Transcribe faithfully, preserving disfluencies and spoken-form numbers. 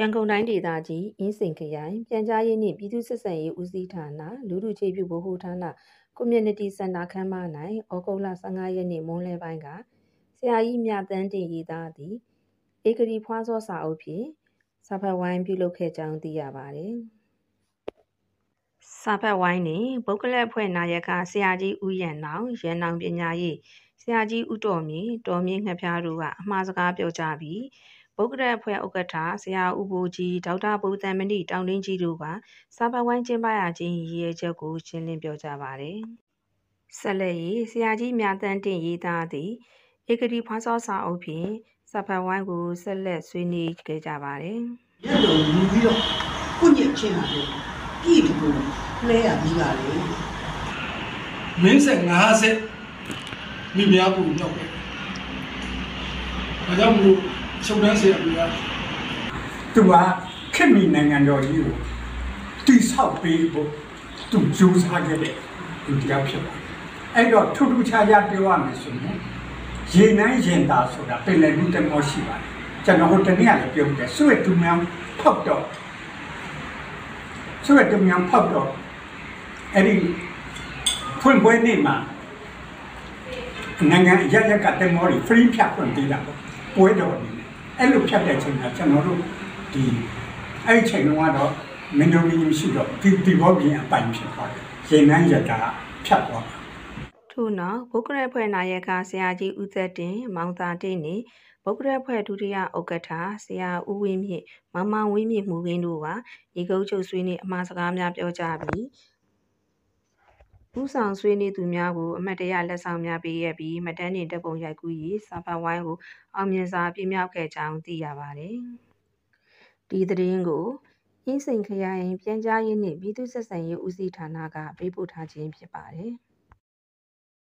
ရန်ကုန်တိုင်းဒေသကြီးအင်းစိန်ခရိုင်ပြန်ကြားရေးနှင့်ပြည်သူ့ဆက်ဆံရေးဦးစီးဌာနလူထုခြေပြုဗဟိုဌာန Community Center ခန်းမ၌ဩဂုတ်လဆယ့်ငါးရက်နေ့မွန်းလွဲပိုင်းကဆရာကြီးမြသန်းတင်ရေးသားသည့်ဧကတိဖွားစောစာအုပ်ဖြင့်စာဖတ်ဝိုင်းပြုလုပ်ခဲ့ကြောင်းသိရပါသည်စာဖတ်ဝိုင်းတွင်ပုဂ္ဂလက်ဖွဲ့နာယကဆရာကြီးဦးရန်နောင်ရန်နောင်ပညာရေးဆရာကြီးဦးတော်မြင့်တော်မြင့်ငှက်ဖျားတို့ကအမှားစကားပြောကြပြီးပုဂ္ဂလက်အဖွဲ့ဥက္ကဋ္ဌဆရာဦးဘိုးကြီးဒေါက်တာဘုသံမဏိတောင်တင်းကြီးတို့ကစာဖတ်ဝိုင်းကျင်းပရခြင်းရည်ရွယ်ချက်ကိုရှင်းလင်းပြောကြပါတယ်။ဆက်လက်ရေးဆရာကြီးမြသန်းတင်ရေးသားသည့်ဧကတိဖွားစောစာအုပ်ဖြင့်စာဖတ်ဝိုင်းကိုဆက်လက်ဆွေးနွေးခဲ့ကြပါတယ်။ရက်တော်ယူပြီးတော့ကုညစ်ချင်းလာတယ်ပြည်သူကိုလဲရပြီးပါလေ။မင်းဆက်ငါးဆက်မိများကိုရောက်တယ်။ဒါကြောင့်မလို့ချုပ်တန်းဆရာကြီးကသူကခင်မီနိုင်ငံတော်ကြီးကိုတိဆောက်ပေးဖို့သူကြိုးစားခဲ့တဲ့သူတရားဖြစ်ပါတယ်။အဲ့တော့ထူးထူးခြားခြားပြောရမယ်ဆိုရင်ရေနိုင်ရင်သာဆိုတာပင်လယ်မှုတမောရှိပါတယ်။ကျွန်တော်ဟိုတနေ့ကလည်းပြောတယ်ဆွေတူမြောင်ဖောက်တော့ဆွေတူမြောင်ဖောက်တော့အဲ့ဒီဖွင့်ပွဲနေ့မှာနိုင်ငံရရကတမောတွေ free ဖြတ်ခွင့်ပေးတာပေါ့ပွဲတော်နေအဲ့လိုဖြတ်တဲ့ချိန်ကကျွန်တော်တို့ဒီအဲ့ဒီချိန်ကတော့မင်းတို့ကြီးမရှိတော့ဒီဒီဘောပြင်အပိုင်ဖြစ်သွားတယ်။ရေနန်းရတာဖြတ်သွားတာ။ထို့နောက်ဘုက္ခရဖွဲ့နာယကဆရာကြီးဦးသက်တင်မောင်သာတိနှင့်ဘုက္ခရဖွဲ့ဒုတိယဥက္ကဋ္ဌဆရာဦးဝင်းမြင့်မမဝင်းမြင့်မှုကင်းတို့ကရေကုတ်ချုပ်ဆွေးနှင့်အမှားစကားများပြောကြပြီးဦးဆောင်ဆွေးနွေးသူများကိုအမတ်တရလက်ဆောင်များပေးရပြီးမတန်းတင်တပ်ပုံရိုက်ကူးရေးစာဖတ်ဝိုင်းကိုအောင်မြင်စွာပြမြောက်ခဲ့ကြောင်းသိရပါတယ်။ဒီသတင်းကိုအင်းစိန်ခရိုင်ပြန်ကြားရေးနှင့်ပြည်သူ့ဆက်ဆံရေးဦးစီးဌာနကပေးပို့ထားခြင်းဖြစ်ပါတယ်။